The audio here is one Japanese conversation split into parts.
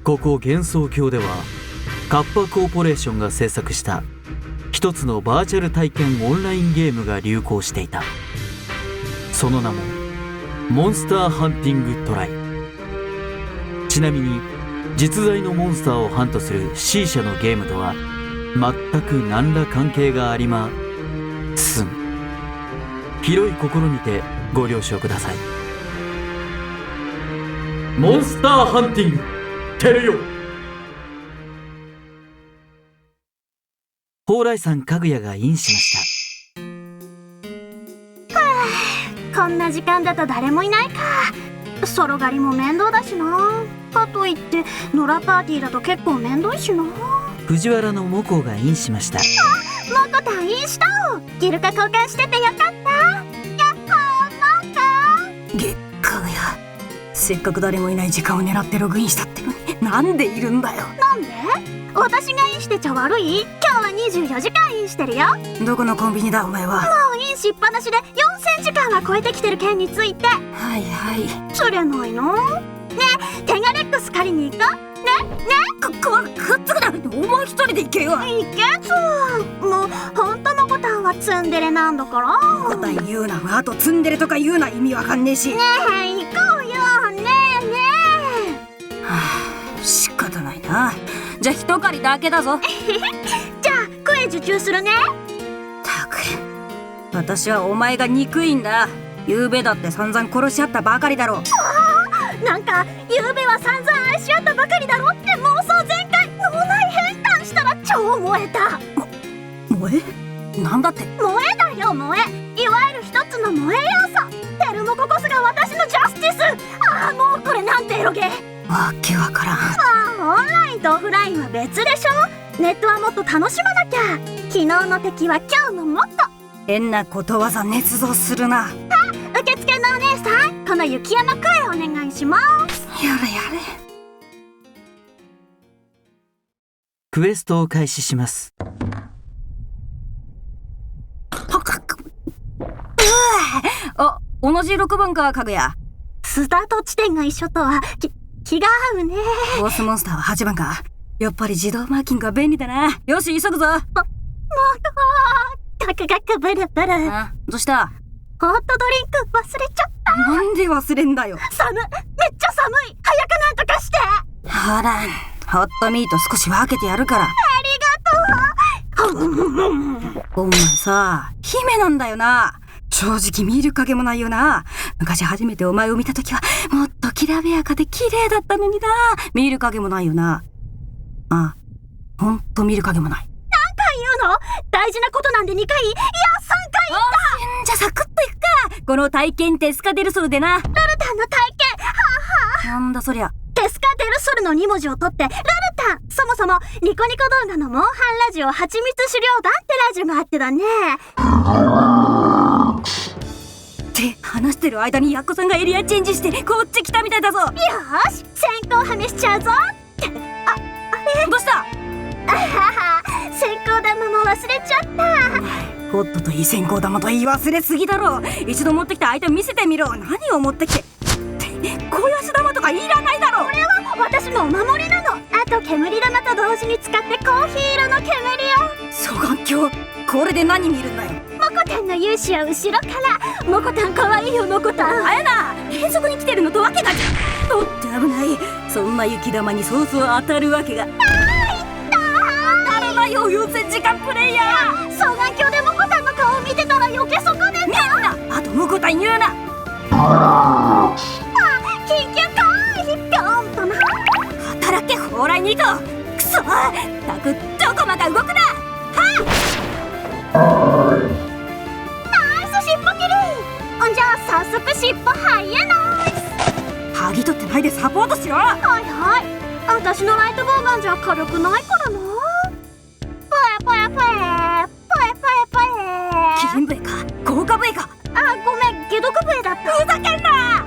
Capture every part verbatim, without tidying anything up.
ここ幻想郷ではカッパコーポレーションが制作した一つのバーチャル体験オンラインゲームが流行していた。その名もモンスターハンティングトライ。ちなみに実在のモンスターをハントする C 社のゲームとは全く何ら関係がありません。広い心にてご了承ください。モンスターハンティングテレヨ。蓬莱さんかぐやがインしました。 はあ、こんな時間だと誰もいないか。ソロ狩りも面倒だしな。かといって野良パーティーだと結構面倒いしな。 藤原のモコがインしました。 あ、モコタインしたお。ギルカ交換しててよかった。やっほーモコ。 げっかぐや、せっかく誰もいない時間を狙ってログインしたってのになんでいるんだよ。 なんで？私がインしてちゃ悪い？今日はにじゅうよじかんインしてるよ。 どこのコンビニだお前は。 もうインしっぱなしでよんせんじかんは超えてきてる件について。 はいはい。 釣れないの？ねえ、テガレックス借りに行こう。ねねく、く、くっつくな。お前一人で行けよ。 行けず。もうほんとモコタンはツンデレなんだから。 モコタン言うな。あとツンデレとか言うな。意味わかんねえし。 ねえ行こうよ。ねえねえ。はあ、仕方ないな。じゃあ一狩りだけだぞ。 じゃあ声受注するね。 たく、私はお前が憎いんだ。ゆうべだって散々殺し合ったばかりだろ。 なんかゆうべは散々愛し合ったばかりだろって妄想全開。脳内変換したら超燃えた。 も燃え？なんだって？ 燃えだよ燃え。いわゆる一つの燃え要素。テルモコこそが私のジャスティス。ああもうこれなんてエロゲ。 わけわからん。 ああオンラインとオフラインは別でしょ。ネットはもっと楽しまなきゃ。昨日の敵は今日のもっと。 変なことわざ捏造するな。 受付のお姉さん、この雪山クエお願いします。 やれやれ。 クエストを開始します。 うわお、同じろくばんか、かぐや。 スタート地点が一緒とはき気が合うね。 ボスモンスターははちばんか。やっぱり自動マーキングは便利だな。よし急ぐぞ。あ、もうガクガクブルブル。 あ、どうした？ ホットドリンク忘れちゃった。 なんで忘れんだよ。 寒い、めっちゃ寒い。早くなんとかして。 ほら、ホットミート少し分けてやるから。 ありがとう。 お前さ、姫なんだよな。正直見る影もないよな。昔初めてお前を見たときはもっときらびやかで綺麗だったのにな。見る影もないよな。あ、ほんと見る影もない。 何回言うの？大事なことなんでにかい、いやさんかい言った。 じゃあサクッといくか。この体験テスカデルソルでな。 ルルタンの体験。はあはあ。 なんだそりゃ。 テスカデルソルのに文字を取ってルルタン。そもそもニコニコ動画のモンハンラジオはちみつ狩猟団ってラジオがあってだね。 って話してる間にヤッコさんがエリアチェンジしてこっち来たみたいだぞ。よーし先行はめしちゃうぞ。あ、あれどうした？ あはは先行玉も忘れちゃった。 ホットといい先行玉と言い忘れすぎだろ。一度持ってきたアイテム見せてみろ。何を持ってきて小足玉とかいらないだろ。 これは私のお守りなの。あと煙玉と同時に使ってコーヒー色の煙を。 双眼鏡、これで何見るんだよ。 モコタンの勇姿を後ろから。モコタンかわいいよモコタン。 あやな、変則に来てるのとわけがおっと危ない。そんな雪玉にそうそう当たるわけが。あーいったー。当たるなよ優先時間プレイヤー。 双眼鏡でモコタンの顔を見てたら避け損ねた。 みんなあとモコタン言うな。 あ、緊急回避ぴょんとな。 働け蓬莱ニート。くそたくどこまで動くな。はっナイス尻尾切り。じゃあ早速尻尾ハイエナイス。 剥ぎ取ってないでサポートしろ。 はいはい。私のライトボウガンじゃ軽くないからな。ぽえぽえぽえぽえぽえぽえ。 キリン笛か効果笛か。 あ、ごめん解毒笛だった。 ふざけんな。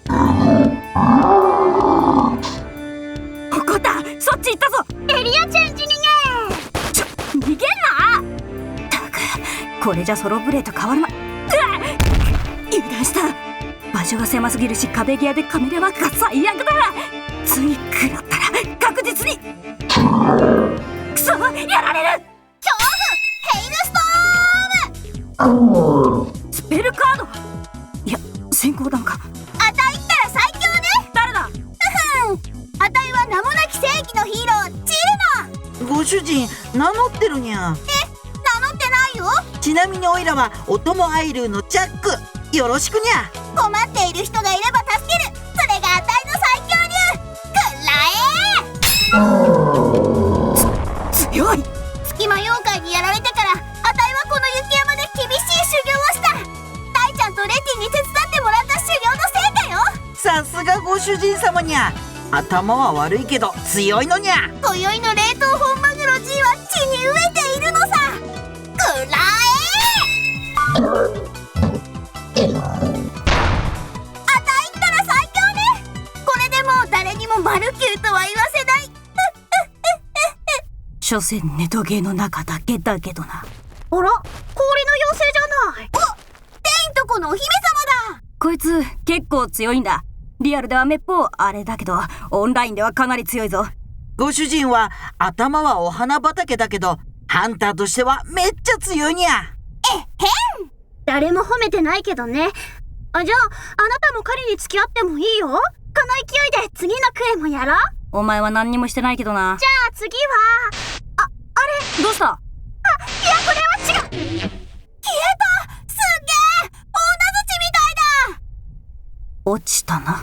ここだ、そっち行ったぞ。 エリアチェンジ逃げ。 ちょ逃げんな。たくこれじゃソロブレーと変わるま。うわっ油断した。場所が狭すぎるし壁際でカメラワークが最悪だ。つい食らったら確実に。くそ、やられる。 恐怖ヘイルストーム。 スペルカード。いや、先行弾か。 あたいったら最強ね。 誰だ。 ふふん、あたいは名もなき正義のヒーローチルノ。 ご主人名乗ってるにゃ。 名乗ってないよ。 ちなみにおいらはお供アイルーのジャック。よろしくにゃ。 困っている人がいれば助ける。それがあたいの最強流。くらえ。 強い。 隙間妖怪にやられてからあたいはこの雪山で厳しい修行をした。大ちゃんとレティに手伝ってもらった修行の成果よ。 さすがご主人様にゃ。頭は悪いけど強いのにゃ。 今宵の冷凍本マグロ G は血に飢えているのさ。くらえ。マルキューとは言わせない。 所詮ネトゲーの中だけだけどな。 あら、氷の妖精じゃない。お、テインとこのお姫様だ。 こいつ結構強いんだ。リアルではめっぽうあれだけど、オンラインではかなり強いぞ。 ご主人は頭はお花畑だけどハンターとしてはめっちゃ強いにゃ。 えへん。誰も褒めてないけどね。あ、じゃああなたも彼に付き合ってもいいよ。この勢いで次のクエもやろう。 お前は何にもしてないけどな。 じゃあ次はあ、あれどうした。 あ、いやこれは違う。消えた。すげえ、大名槌みたいだ。 落ちたな。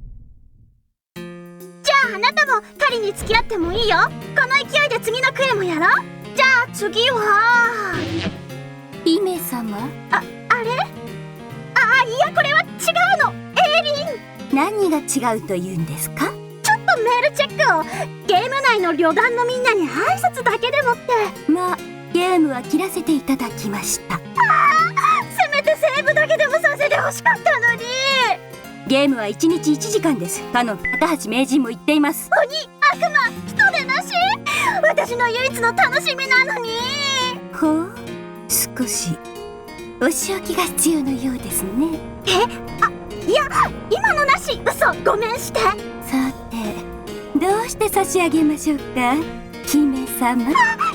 じゃああなたも彼に付き合ってもいいよ。この勢いで次のクエもやろう。じゃあ次は姫様。 あ、あれあ、いやこれは違うの。エイリン。 何が違うと言うんですか。 ちょっとメールチェックを。ゲーム内の旅団のみんなに挨拶だけでもって。 まあゲームは切らせていただきました。 あー、せめてセーブだけでもさせてほしかったのに。 ゲームはいちにちいちじかんです。かの片橋名人も言っています。 鬼、悪魔、人でなし。私の唯一の楽しみなのに。 ほう、少しお仕置きが必要のようですね。 え、あ、いや今のなし。嘘、ごめんして。 さてどうして差し上げましょうか、姫様。